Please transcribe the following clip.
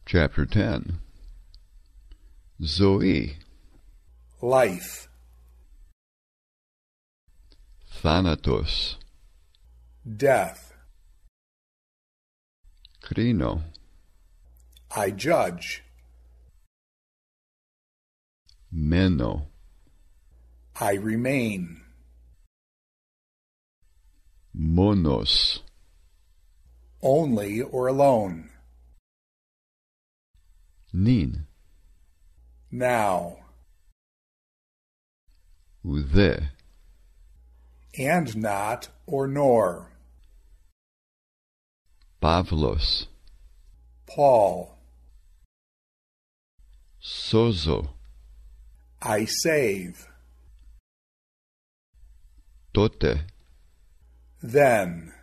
Chapter 10. Zoe. Life. Thanatos. Death. Krino. I judge. Meno. I remain. Monos. Only or alone. Nin. Now. Ουδέ. And not or nor. Pavlos. Paul. Sozo. I save. Τότε. Then.